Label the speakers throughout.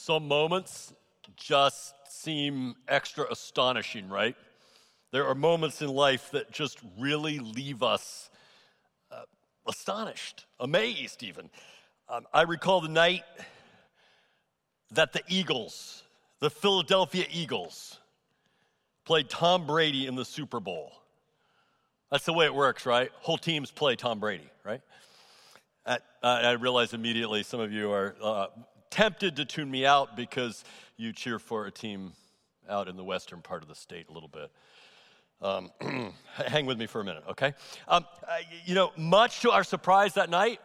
Speaker 1: Some moments just seem extra astonishing, right? There are moments in life that just really leave us astonished, amazed even. I recall the night that the Eagles, the Philadelphia Eagles, played Tom Brady in the Super Bowl. That's the way it works, right? Whole teams play Tom Brady, right? I realize immediately some of you are tempted to tune me out because you cheer for a team out in the western part of the state a little bit. Hang with me for a minute, okay? Much to our surprise that night,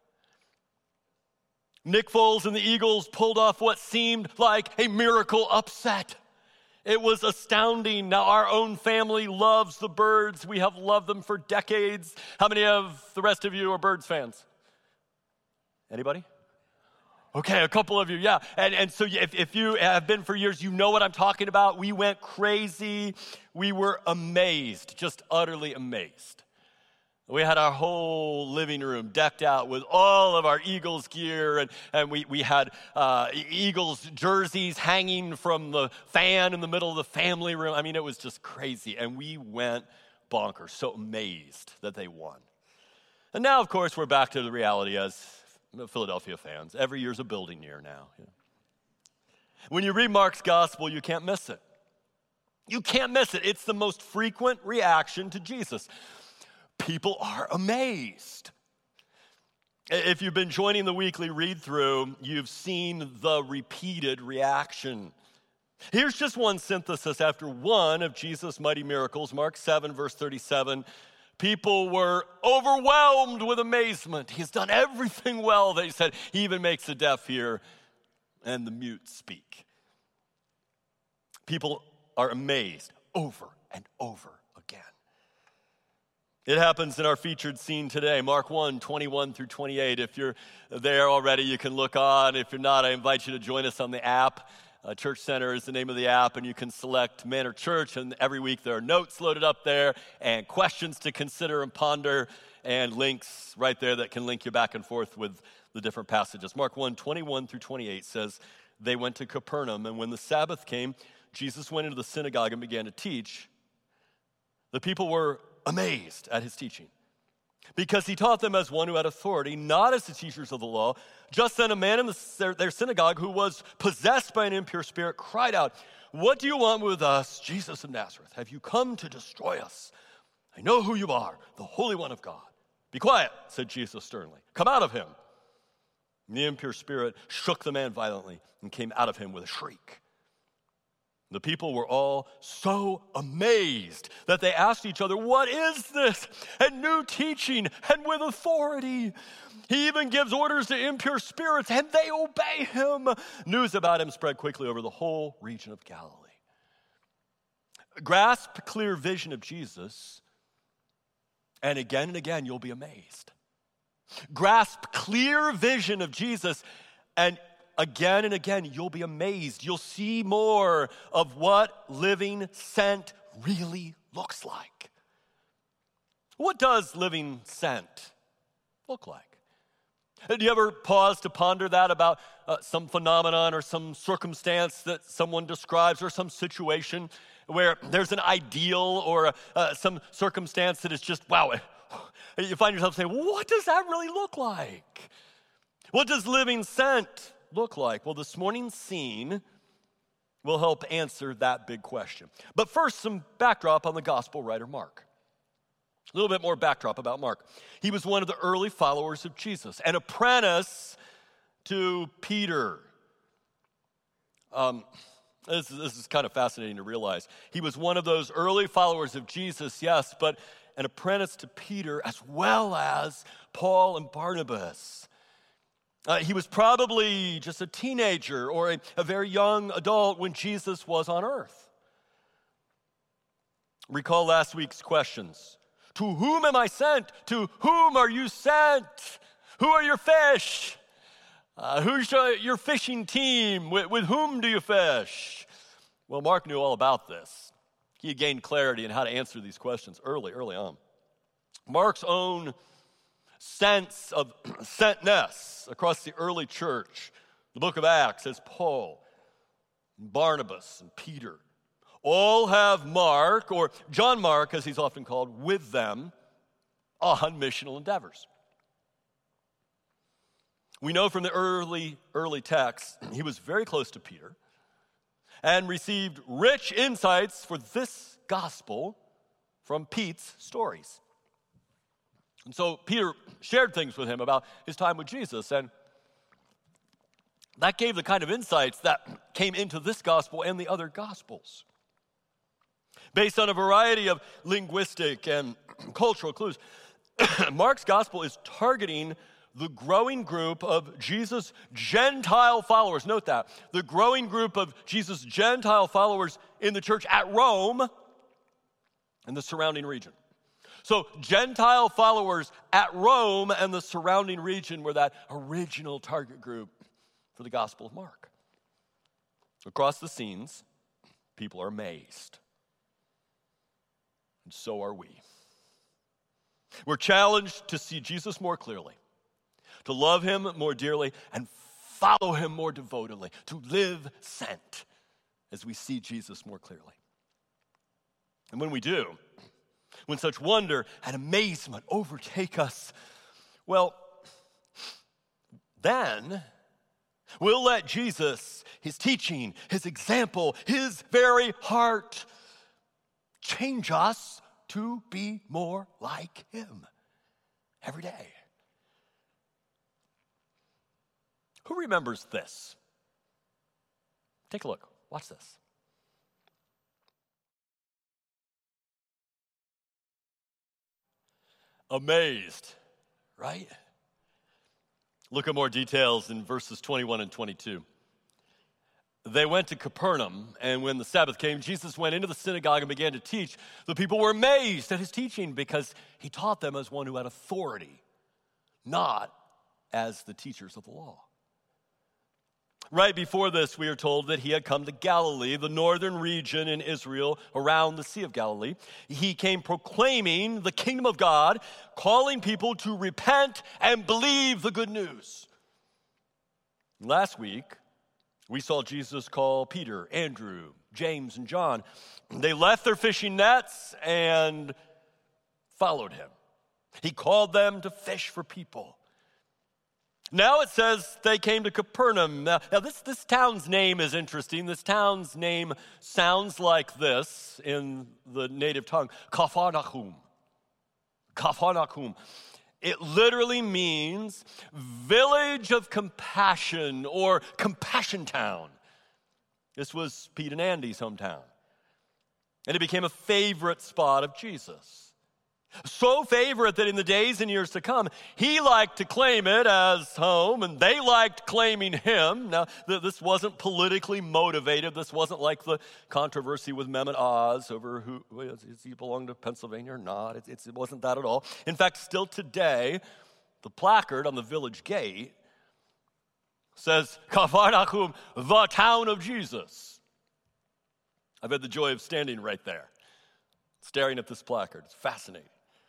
Speaker 1: Nick Foles and the Eagles pulled off what seemed like a miracle upset. It was astounding. Now, our own family loves the Birds. We have loved them for decades. How many of the rest of you are Birds fans? Anybody? Okay, a couple of you, yeah. And so if you have been for years, you know what I'm talking about. We went crazy. We were amazed, just utterly amazed. We had our whole living room decked out with all of our Eagles gear, and we had Eagles jerseys hanging from the fan in the middle of the family room. I mean, it was just crazy, and we went bonkers, so amazed that they won. And now, of course, we're back to the reality as Philadelphia fans. Every year's a building year now. When you read Mark's gospel, you can't miss it. You can't miss it. It's the most frequent reaction to Jesus. People are amazed. If you've been joining the weekly read-through, you've seen the repeated reaction. Here's just one synthesis after one of Jesus' mighty miracles. Mark 7, verse 37. People were overwhelmed with amazement. He's done everything well, they said. He even makes the deaf hear and the mute speak. People are amazed over and over again. It happens in our featured scene today, Mark 1, 21 through 28. If you're there already, you can look on. If you're not, I invite you to join us on the app. Church Center is the name of the app, and you can select Manor Church, and every week there are notes loaded up there and questions to consider and ponder and links right there that can link you back and forth with the different passages. Mark 1, 21 through 28 says, they went to Capernaum, and when the Sabbath came, Jesus went into the synagogue and began to teach. The people were amazed at his teaching because he taught them as one who had authority, not as the teachers of the law. Just then a man in their synagogue who was possessed by an impure spirit cried out, "What do you want with us, Jesus of Nazareth? Have you come to destroy us? I know who you are, the Holy One of God." "Be quiet," said Jesus sternly. "Come out of him." And the impure spirit shook the man violently and came out of him with a shriek. The people were all so amazed that they asked each other, "What is this? A new teaching and with authority. He even gives orders to impure spirits and they obey him." News about him spread quickly over the whole region of Galilee. Grasp a clear vision of Jesus, and again you'll be amazed. Grasp clear vision of Jesus, and again, you'll be amazed. You'll see more of what living sent really looks like. What does living sent look like? Do you ever pause to ponder that about some phenomenon or some circumstance that someone describes or some situation where there's an ideal or some circumstance that is just, wow, you find yourself saying, what does that really look like? What does living sent look like? Well, this morning's scene will help answer that big question. But first, some backdrop on the gospel writer Mark. A little bit more backdrop about Mark. He was one of the early followers of Jesus, an apprentice to Peter. This is kind of fascinating to realize. He was one of those early followers of Jesus, yes, but an apprentice to Peter as well as Paul and Barnabas. He was probably just a teenager or a very young adult when Jesus was on earth. Recall last week's questions. To whom am I sent? To whom are you sent? Who are your fish? Who's your fishing team? With whom do you fish? Well, Mark knew all about this. He had gained clarity in how to answer these questions early on. Mark's own sense of sentness across the early church The book of Acts has Paul, and Barnabas, and Peter. All have Mark, or John Mark as he's often called, with them on missional endeavors. We know from the early texts he was very close to Peter and received rich insights for this gospel from Pete's stories. And so Peter shared things with him about his time with Jesus, and that gave the kind of insights that came into this gospel and the other gospels. Based on a variety of linguistic and cultural clues, Mark's gospel is targeting the growing group of Jesus' Gentile followers. Note that. The growing group of Jesus' Gentile followers in the church at Rome and the surrounding region. So Gentile followers at Rome and the surrounding region were that original target group for the Gospel of Mark. Across the scenes, people are amazed. And so are we. We're challenged to see Jesus more clearly, to love him more dearly, and follow him more devotedly, to live sent as we see Jesus more clearly. And when we do, when such wonder and amazement overtake us, well, then we'll let Jesus, his teaching, his example, his very heart change us to be more like him every day. Who remembers this? Take a look. Watch this. Amazed, right? Look at more details in verses 21 and 22. They went to Capernaum, and when the Sabbath came, Jesus went into the synagogue and began to teach. The people were amazed at his teaching because he taught them as one who had authority, not as the teachers of the law. Right before this, we are told that he had come to Galilee, the northern region in Israel around the Sea of Galilee. He came proclaiming the kingdom of God, calling people to repent and believe the good news. Last week, we saw Jesus call Peter, Andrew, James, and John. They left their fishing nets and followed him. He called them to fish for people. Now it says they came to Capernaum. Now this town's name is interesting. This town's name sounds like this in the native tongue, Capharnaum. Capharnaum. It literally means village of compassion or compassion town. This was Pete and Andy's hometown. And it became a favorite spot of Jesus. So favorite that in the days and years to come, he liked to claim it as home, and they liked claiming him. Now, this wasn't politically motivated. This wasn't like the controversy with Mehmet Oz over does he belong to Pennsylvania or not. It wasn't that at all. In fact, still today, the placard on the village gate says, Capharnaum, the town of Jesus. I've had the joy of standing right there, staring at this placard. It's fascinating.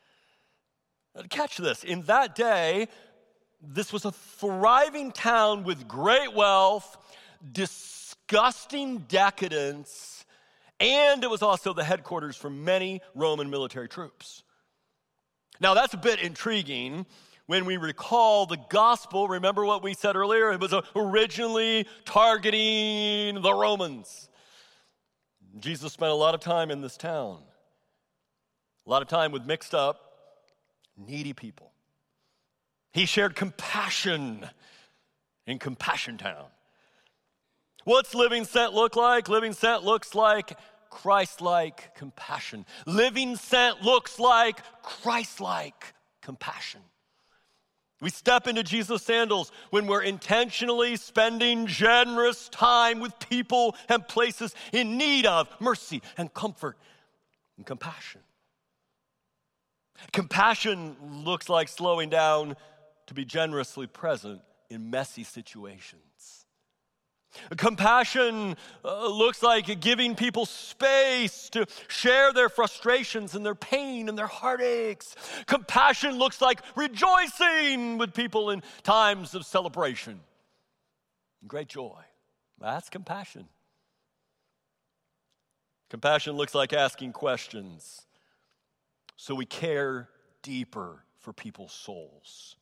Speaker 1: Now, catch this. In that day, this was a thriving town with great wealth, disgusting decadence, and it was also the headquarters for many Roman military troops. Now, that's a bit intriguing when we recall the gospel. Remember what we said earlier? It was originally targeting the Romans. Jesus spent a lot of time in this town, a lot of time with mixed up, needy people. He shared compassion in Compassion Town. What's Living Sent look like? Living Sent looks like Christ-like compassion. Living Sent looks like Christ-like compassion. We step into Jesus' sandals when we're intentionally spending generous time with people and places in need of mercy and comfort and compassion. Compassion looks like slowing down to be generously present in messy situations. Compassion looks like giving people space to share their frustrations and their pain and their heartaches. Compassion looks like rejoicing with people in times of celebration. great joy. That's compassion. Compassion looks like asking questions, so we care deeper for people's souls.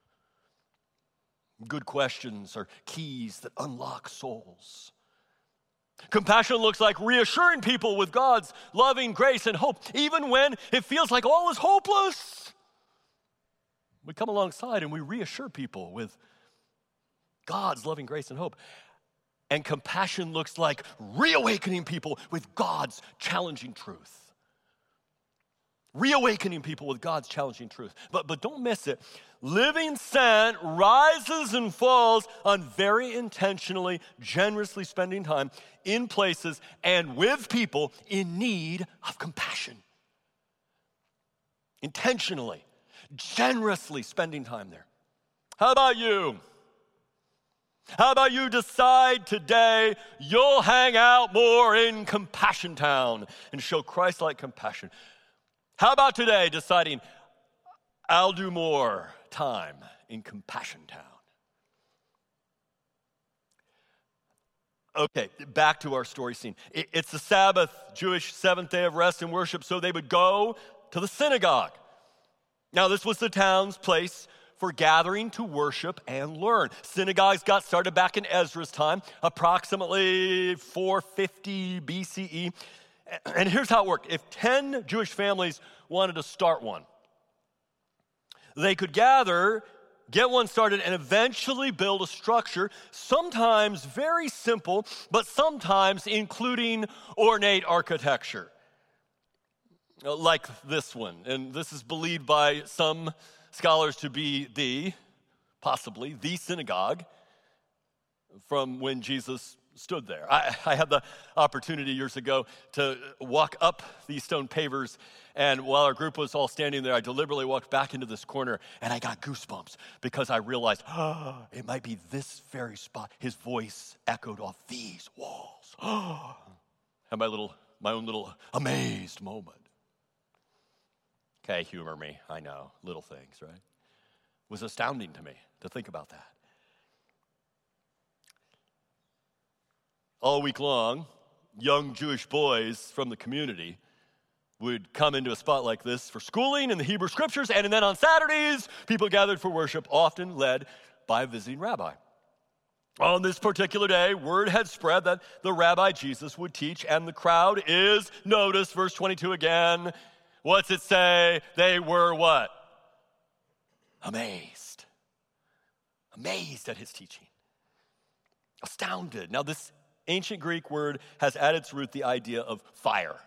Speaker 1: Good questions are keys that unlock souls. Compassion looks like reassuring people with God's loving grace and hope, even when it feels like all is hopeless. We come alongside and we reassure people with God's loving grace and hope. And compassion looks like reawakening people with God's challenging truth. Reawakening people with God's challenging truth. But don't miss it. Living sent rises and falls on very intentionally, generously spending time in places and with people in need of compassion. Intentionally, generously spending time there. How about you? How about you decide today you'll hang out more in Compassion Town and show Christ-like compassion? How about today deciding I'll do more time in Compassion Town? Okay, back to our story scene. It's the Sabbath, Jewish seventh day of rest and worship, so they would go to the synagogue. Now, this was the town's place for gathering to worship and learn. Synagogues got started back in Ezra's time, approximately 450 BCE. And here's how it worked. If 10 Jewish families wanted to start one, they could gather, get one started, and eventually build a structure, sometimes very simple, but sometimes including ornate architecture, like this one. And this is believed by some scholars to be possibly the synagogue from when Jesus stood there. I had the opportunity years ago to walk up these stone pavers, and while our group was all standing there, I deliberately walked back into this corner, and I got goosebumps because I realized, it might be this very spot. His voice echoed off these walls. Had my own little amazed moment. Okay, humor me, I know, little things, right? It was astounding to me to think about that. All week long, young Jewish boys from the community would come into a spot like this for schooling in the Hebrew Scriptures, and then on Saturdays, people gathered for worship, often led by a visiting rabbi. On this particular day, word had spread that the Rabbi Jesus would teach, and the crowd is, notice verse 22 again. What's it say? They were what? Amazed. Amazed at his teaching. Astounded. Now, this ancient Greek word has at its root the idea of fire.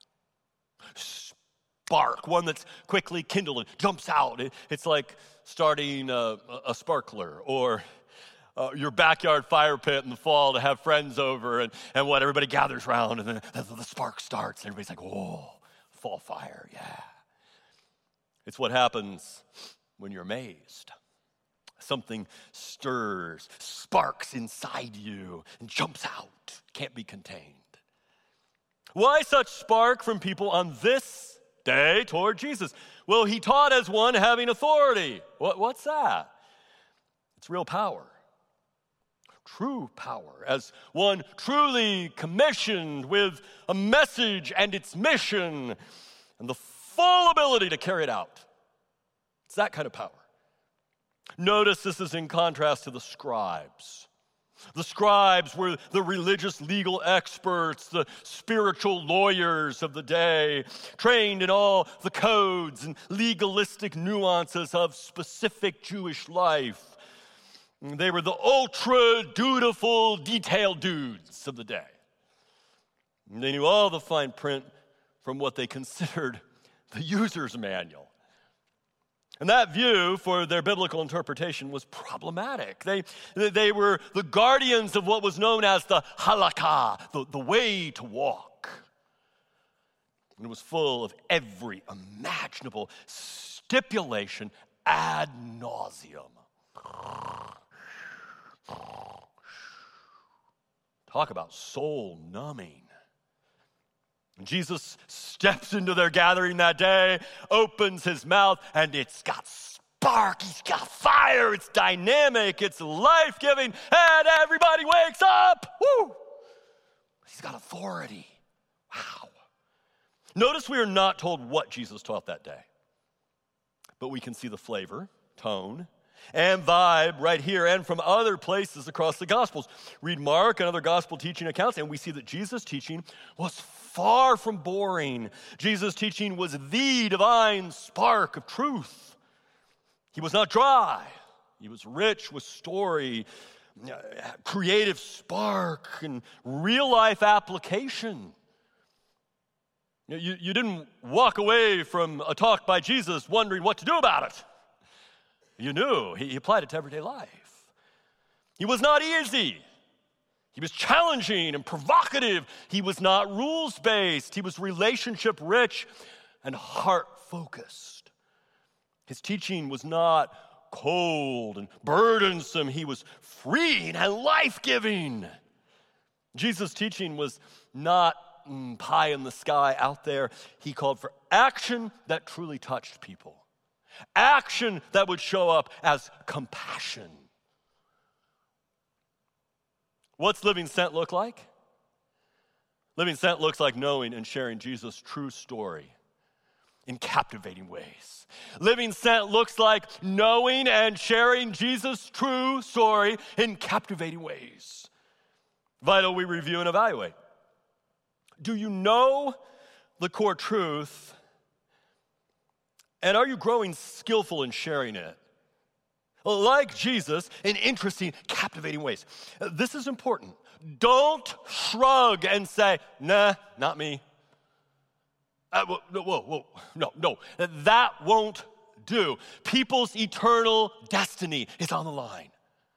Speaker 1: Spark, one that's quickly kindled and jumps out. It's like starting a sparkler, or your backyard fire pit in the fall to have friends over, and what, everybody gathers around, and then the spark starts, and everybody's like, whoa. Fall fire, yeah. It's what happens when you're amazed. Something stirs, sparks inside you, and jumps out, can't be contained. Why such spark from people on this day toward Jesus? Well, he taught as one having authority. What's that? It's real power. True power, as one truly commissioned with a message and its mission and the full ability to carry it out. It's that kind of power. Notice this is in contrast to the scribes. The scribes were the religious legal experts, the spiritual lawyers of the day, trained in all the codes and legalistic nuances of specific Jewish life. They were the ultra-dutiful, detailed dudes of the day. And they knew all the fine print from what they considered the user's manual. And that view for their biblical interpretation was problematic. They were the guardians of what was known as the halakha, the way to walk. And it was full of every imaginable stipulation ad nauseum. Talk about soul numbing. Jesus steps into their gathering that day, opens his mouth, and it's got spark, he's got fire, it's dynamic, it's life-giving, and everybody everybody wakes up. Woo! He's got authority. Wow. Notice we are not told what Jesus taught that day, but we can see the flavor, tone, and vibe right here and from other places across the Gospels. Read Mark and other gospel teaching accounts, and we see that Jesus' teaching was far from boring. Jesus' teaching was the divine spark of truth. He was not dry. He was rich with story, creative spark, and real-life application. You didn't walk away from a talk by Jesus wondering what to do about it. You knew. He applied it to everyday life. He was not easy. He was challenging and provocative. He was not rules-based. He was relationship-rich and heart-focused. His teaching was not cold and burdensome. He was freeing and life-giving. Jesus' teaching was not pie in the sky out there. He called for action that truly touched people. Action that would show up as compassion. What's Living Sent look like? Living Sent looks like knowing and sharing Jesus' true story in captivating ways. Living Sent looks like knowing and sharing Jesus' true story in captivating ways. Vital we review and evaluate. Do you know the core truth? And are you growing skillful in sharing it? Like Jesus, in interesting, captivating ways. This is important. Don't shrug and say, nah, not me. Whoa, no, that won't do. People's eternal destiny is on the line.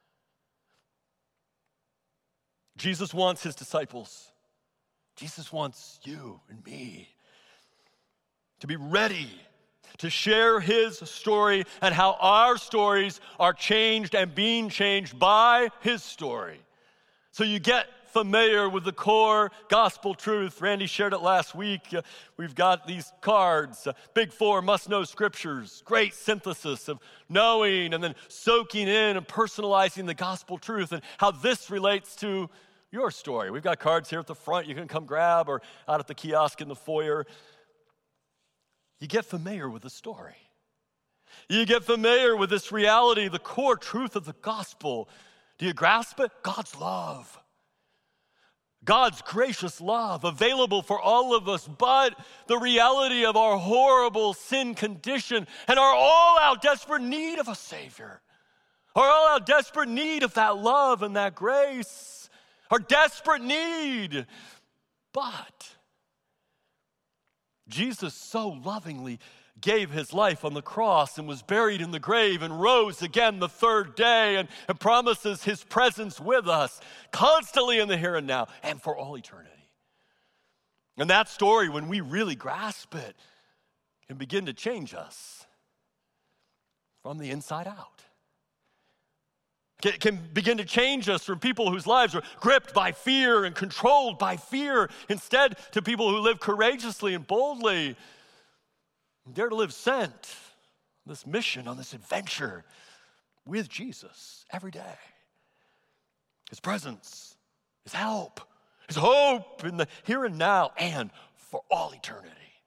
Speaker 1: Jesus wants his disciples. Jesus wants you and me to be ready to share his story and how our stories are changed and being changed by his story. So you get familiar with the core gospel truth. Randy shared it last week. We've got these cards, Big Four must-know scriptures, great synthesis of knowing and then soaking in and personalizing the gospel truth and how this relates to your story. We've got cards here at the front you can come grab or out at the kiosk in the foyer. You get familiar with the story. You get familiar with this reality, the core truth of the gospel. Do you grasp it? God's love. God's gracious love available for all of us, but the reality of our horrible sin condition and our all-out desperate need of a Savior. Our all-out desperate need of that love and that grace. Our desperate need. But Jesus so lovingly gave his life on the cross and was buried in the grave and rose again the third day and promises his presence with us constantly in the here and now and for all eternity. And that story, when we really grasp it, can begin to change us from the inside out. Can begin to change us from people whose lives are gripped by fear and controlled by fear, instead to people who live courageously and boldly, and dare to live sent on this mission, on this adventure with Jesus every day. His presence, his help, his hope in the here and now and for all eternity.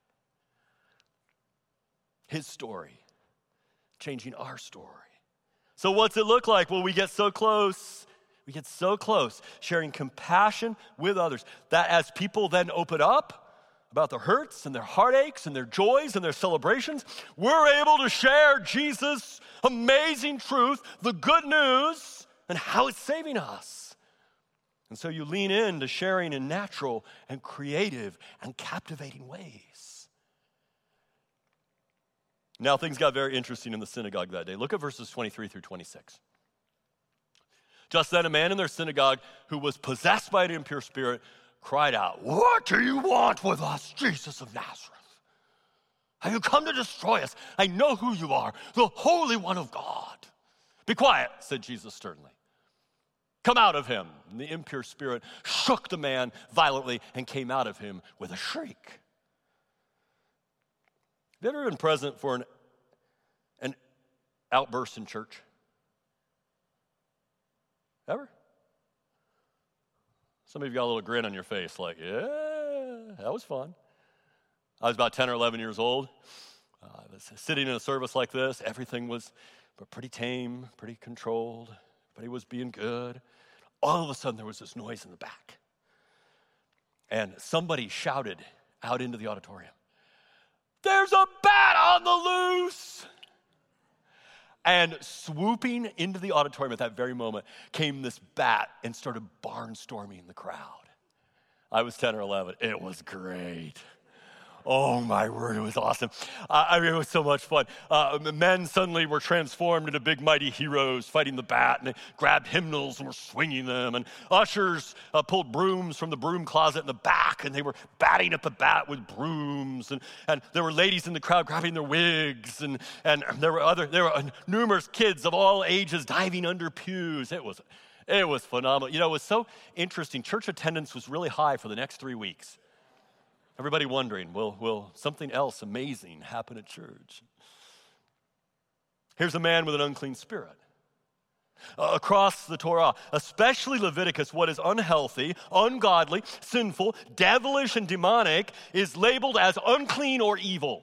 Speaker 1: His story, changing our story. So what's it look like? Well, we get so close, sharing compassion with others, that as people then open up about their hurts and their heartaches and their joys and their celebrations, we're able to share Jesus' amazing truth, the good news, and how it's saving us. And so you lean into sharing in natural and creative and captivating ways. Now, things got very interesting in the synagogue that day. Look at verses 23 through 26. Just then, a man in their synagogue who was possessed by an impure spirit cried out, "What do you want with us, Jesus of Nazareth? Have you come to destroy us? I know who you are, the Holy One of God." "Be quiet," said Jesus sternly. "Come out of him." And the impure spirit shook the man violently and came out of him with a shriek. Have you ever been present for an outburst in church? Ever? Some of you got a little grin on your face like, yeah, that was fun. I was about 10 or 11 years old. I was sitting in a service like this. Everything was pretty tame, pretty controlled. Everybody was being good. All of a sudden, there was this noise in the back. And somebody shouted out into the auditorium, "There's a bat on the loose!" And swooping into the auditorium at that very moment came this bat and started barnstorming the crowd. I was 10 or 11. It was great. Oh my word, it was awesome. It was so much fun. Men suddenly were transformed into big mighty heroes fighting the bat, and they grabbed hymnals and were swinging them. And ushers pulled brooms from the broom closet in the back, and they were batting at the bat with brooms. And there were ladies in the crowd grabbing their wigs, and there were numerous kids of all ages diving under pews. It was phenomenal. You know, it was so interesting. Church attendance was really high for the next 3 weeks. Everybody wondering, will something else amazing happen at church? Here's a man with an unclean spirit. Across the Torah, especially Leviticus, what is unhealthy, ungodly, sinful, devilish, and demonic is labeled as unclean or evil.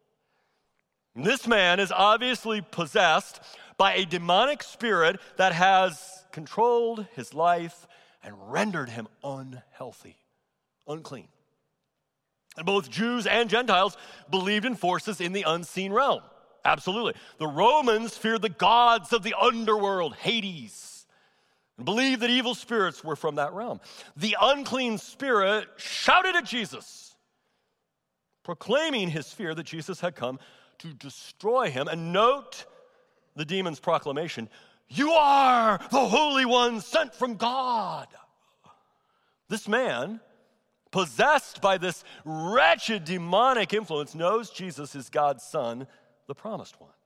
Speaker 1: And this man is obviously possessed by a demonic spirit that has controlled his life and rendered him unhealthy, unclean. And both Jews and Gentiles believed in forces in the unseen realm. Absolutely. The Romans feared the gods of the underworld, Hades, and believed that evil spirits were from that realm. The unclean spirit shouted at Jesus, proclaiming his fear that Jesus had come to destroy him. And note the demon's proclamation, "You are the Holy One sent from God." This man, possessed by this wretched demonic influence, knows Jesus is God's Son, the promised one.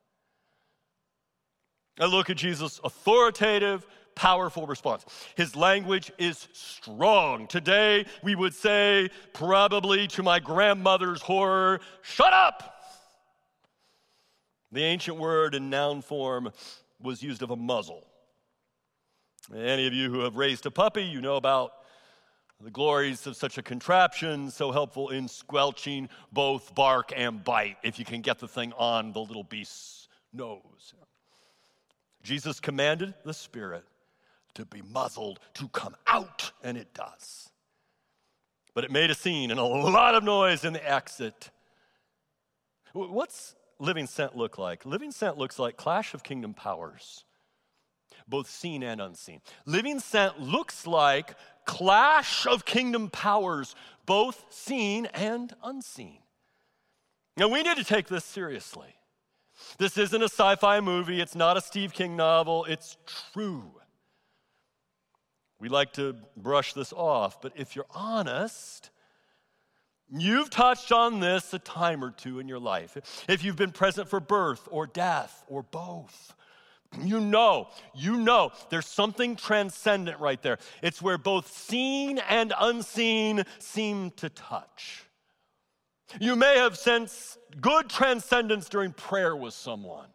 Speaker 1: I look at Jesus' authoritative, powerful response. His language is strong. Today, we would say, probably to my grandmother's horror, "Shut up!" The ancient word in noun form was used of a muzzle. Any of you who have raised a puppy, you know about the glories of such a contraption, so helpful in squelching both bark and bite, if you can get the thing on the little beast's nose. Jesus commanded the spirit to be muzzled, to come out, and it does. But it made a scene and a lot of noise in the exit. What's Living Sent look like? Living Sent looks like Clash of Kingdom powers, both seen and unseen. Living Sent looks like Clash of Kingdom powers, both seen and unseen. Now, we need to take this seriously. This isn't a sci-fi movie. It's not a Stephen King novel. It's true. We like to brush this off, but if you're honest, you've touched on this a time or two in your life. If you've been present for birth or death or both, you know, there's something transcendent right there. It's where both seen and unseen seem to touch. You may have sensed good transcendence during prayer with someone.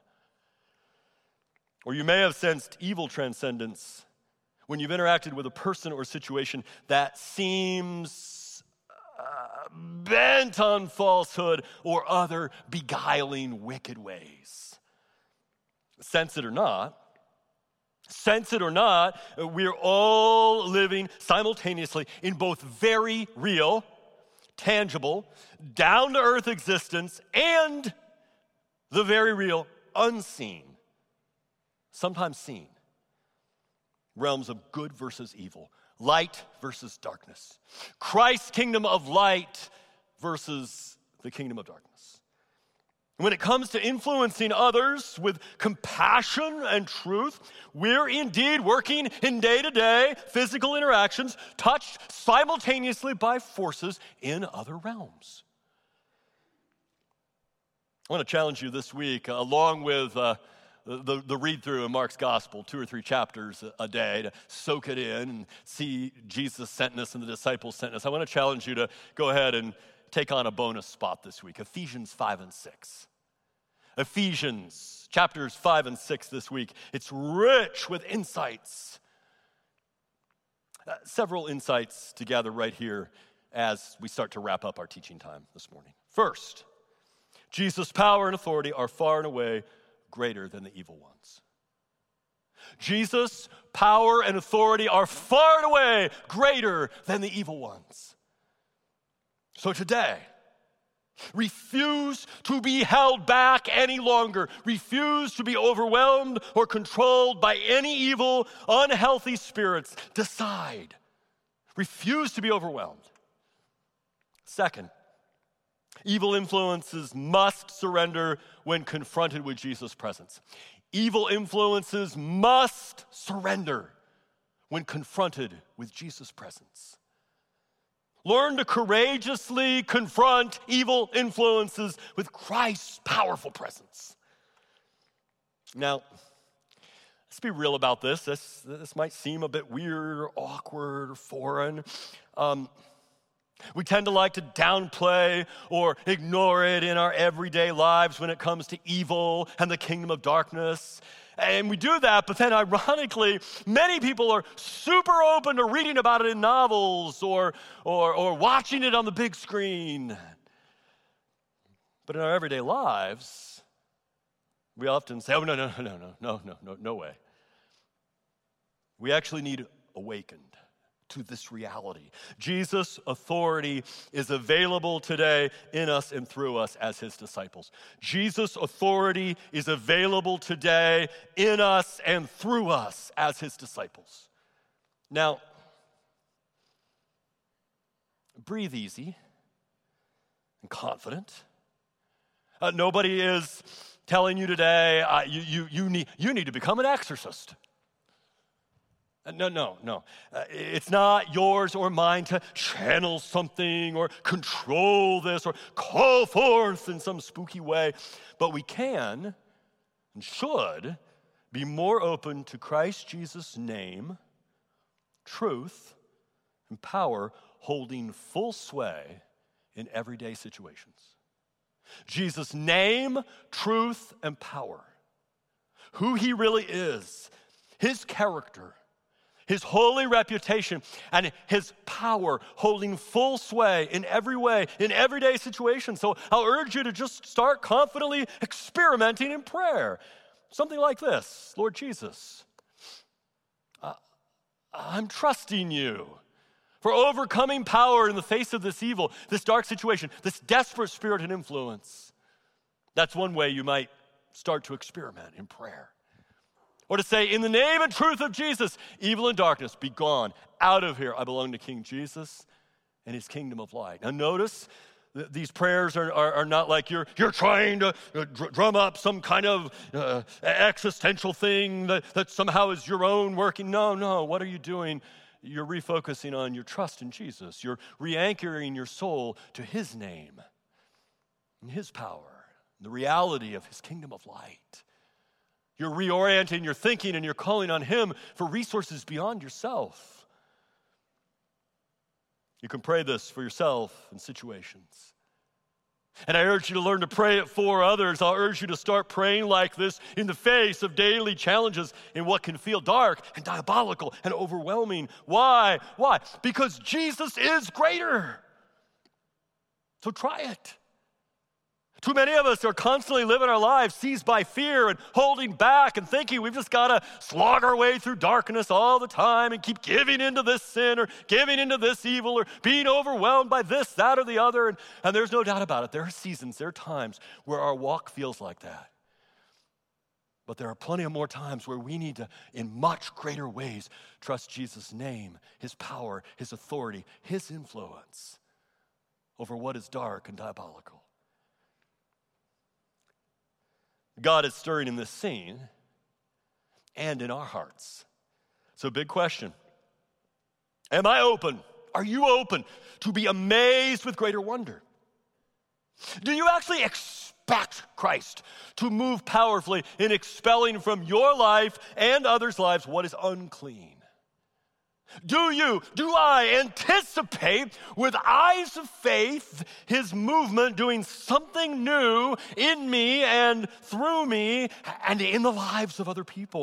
Speaker 1: Or you may have sensed evil transcendence when you've interacted with a person or situation that seems bent on falsehood or other beguiling wicked ways. Sense it or not, we're all living simultaneously in both very real, tangible, down-to-earth existence and the very real, unseen, sometimes seen, realms of good versus evil, light versus darkness, Christ's kingdom of light versus the kingdom of darkness. When it comes to influencing others with compassion and truth, we're indeed working in day-to-day physical interactions touched simultaneously by forces in other realms. I want to challenge you this week, along with the read-through in Mark's gospel, 2 or 3 chapters a day, to soak it in and see Jesus' sentness and the disciples' sentness. I want to challenge you to go ahead and take on a bonus spot this week, Ephesians 5 and 6. Ephesians chapters 5 and 6 this week. It's rich with insights. Several insights to gather right here as we start to wrap up our teaching time this morning. First, Jesus' power and authority are far and away greater than the evil ones. Jesus' power and authority are far and away greater than the evil ones. So today, refuse to be held back any longer. Refuse to be overwhelmed or controlled by any evil, unhealthy spirits. Decide. Refuse to be overwhelmed. Second, evil influences must surrender when confronted with Jesus' presence. Evil influences must surrender when confronted with Jesus' presence. Learn to courageously confront evil influences with Christ's powerful presence. Now, let's be real about this. This might seem a bit weird or awkward or foreign. We tend to like to downplay or ignore it in our everyday lives when it comes to evil and the kingdom of darkness. And we do that, but then ironically, many people are super open to reading about it in novels or watching it on the big screen. But in our everyday lives, we often say, oh, no way. We actually need awakened to this reality. Jesus' authority is available today in us and through us as his disciples. Jesus' authority is available today in us and through us as his disciples. Now, breathe easy and confident. Nobody is telling you today, you need to become an exorcist. No. It's not yours or mine to channel something or control this or call forth in some spooky way. But we can and should be more open to Christ Jesus' name, truth, and power holding full sway in everyday situations. Jesus' name, truth, and power. Who he really is, his character, his holy reputation, and his power holding full sway in every way, in everyday situations. So I'll urge you to just start confidently experimenting in prayer. Something like this: Lord Jesus, I'm trusting you for overcoming power in the face of this evil, this dark situation, this desperate spirit and influence. That's one way you might start to experiment in prayer. Or to say, in the name and truth of Jesus, evil and darkness, be gone, out of here. I belong to King Jesus and his kingdom of light. Now notice, these prayers are not like you're trying to drum up some kind of existential thing that somehow is your own working. No, what are you doing? You're refocusing on your trust in Jesus. You're re-anchoring your soul to his name and his power, the reality of his kingdom of light. You're reorienting your thinking and you're calling on him for resources beyond yourself. You can pray this for yourself in situations. And I urge you to learn to pray it for others. I'll urge you to start praying like this in the face of daily challenges in what can feel dark and diabolical and overwhelming. Why? Because Jesus is greater. So try it. Too many of us are constantly living our lives seized by fear and holding back and thinking we've just got to slog our way through darkness all the time and keep giving into this sin or giving into this evil or being overwhelmed by this, that, or the other. And there's no doubt about it. There are seasons, there are times where our walk feels like that. But there are plenty of more times where we need to, in much greater ways, trust Jesus' name, his power, his authority, his influence over what is dark and diabolical. God is stirring in this scene and in our hearts. So big question. Am I open? Are you open to be amazed with greater wonder? Do you actually expect Christ to move powerfully in expelling from your life and others' lives what is unclean? Do I anticipate with eyes of faith his movement doing something new in me and through me and in the lives of other people?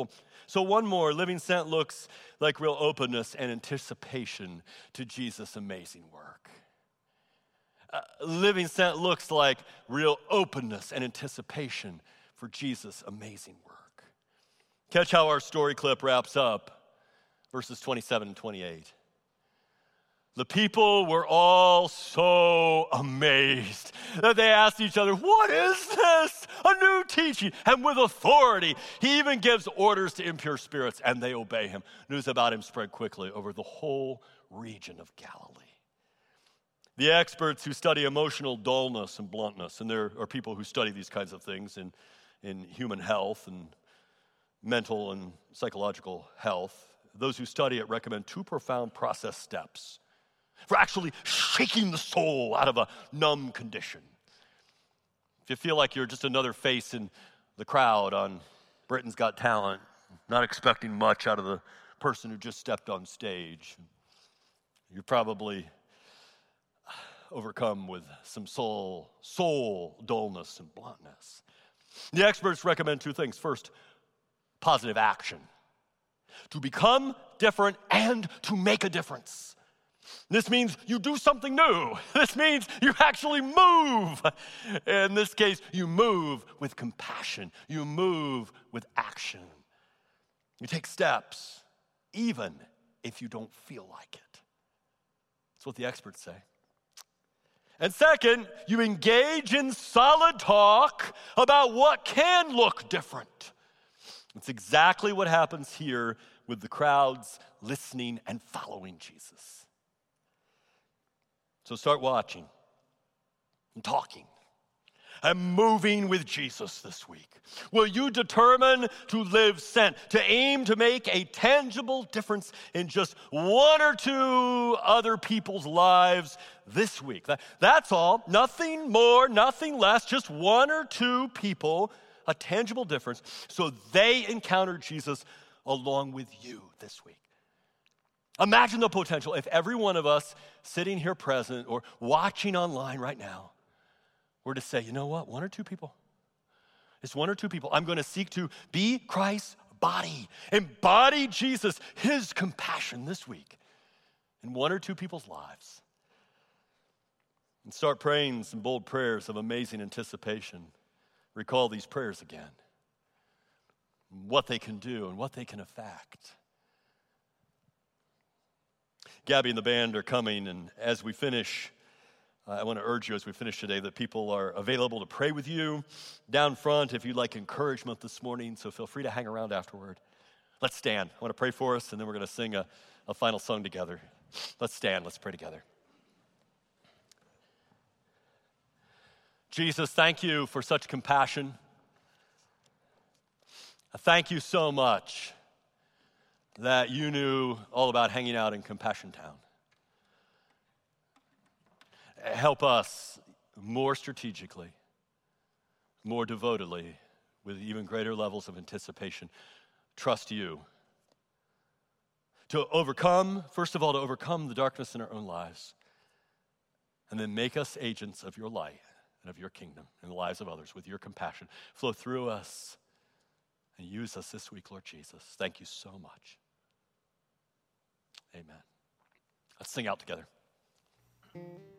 Speaker 1: So one more, living sent looks like real openness and anticipation to Jesus' amazing work. Living sent looks like real openness and anticipation for Jesus' amazing work. Catch how our story clip wraps up, verses 27 and 28. The people were all so amazed that they asked each other, "What is this? A new teaching, and with authority. He even gives orders to impure spirits, and they obey him." News about him spread quickly over the whole region of Galilee. The experts who study emotional dullness and bluntness, and there are people who study these kinds of things in human health and mental and psychological health, those who study it recommend two profound process steps for actually shaking the soul out of a numb condition. If you feel like you're just another face in the crowd on Britain's Got Talent, not expecting much out of the person who just stepped on stage, you're probably overcome with some soul dullness and bluntness. The experts recommend two things. First, positive action. To become different and to make a difference. This means you do something new. This means you actually move. In this case, you move with compassion. You move with action. You take steps, even if you don't feel like it. That's what the experts say. And second, you engage in solid talk about what can look different. It's exactly what happens here with the crowds listening and following Jesus. So start watching and talking and moving with Jesus this week. Will you determine to live sent, to aim to make a tangible difference in just one or two other people's lives this week? That's all. Nothing more, nothing less, just one or two people, a tangible difference, so they encounter Jesus along with you this week. Imagine the potential if every one of us sitting here present or watching online right now were to say, you know what, one or two people. It's one or two people. I'm going to seek to be Christ's body, embody Jesus, his compassion this week in one or two people's lives. And start praying some bold prayers of amazing anticipation. Recall these prayers again, what they can do and what they can affect. Gabby and the band are coming, and as we finish, I want to urge you as we finish today that people are available to pray with you down front if you'd like encouragement this morning, so feel free to hang around afterward. Let's stand. I want to pray for us, and then we're going to sing a final song together. Let's stand. Let's pray together. Jesus, thank you for such compassion. Thank you so much that you knew all about hanging out in Compassion Town. Help us more strategically, more devotedly, with even greater levels of anticipation, trust you. To overcome, first of all, to overcome the darkness in our own lives, and then make us agents of your light and of your kingdom in the lives of others with your compassion. Flow through us and use us this week, Lord Jesus. Thank you so much. Amen. Let's sing out together.